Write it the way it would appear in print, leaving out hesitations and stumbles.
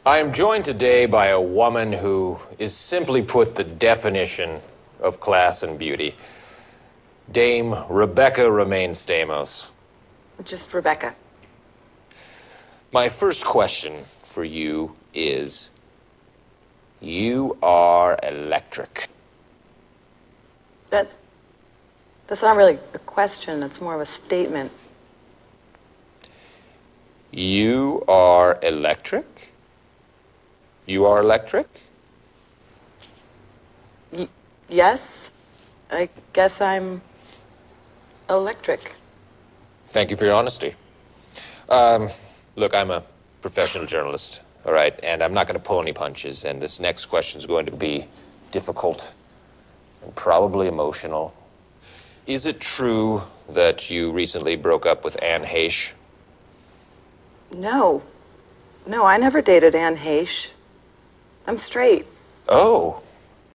I am joined today by a woman who is simply put the definition of class and beauty. Dame Rebecca Romaine Stamos. Just Rebecca. My first question for you is, you are electric. That's not really a question, that's more of a statement. You are electric? You are electric? Yes, I guess I'm electric. Thank you for your honesty. Look, I'm a professional journalist, all right? And I'm not going to pull any punches, and this next question is going to be difficult and probably emotional. Is it true that you recently broke up with Anne Heche? No, I never dated Anne Heche. I'm straight. Oh.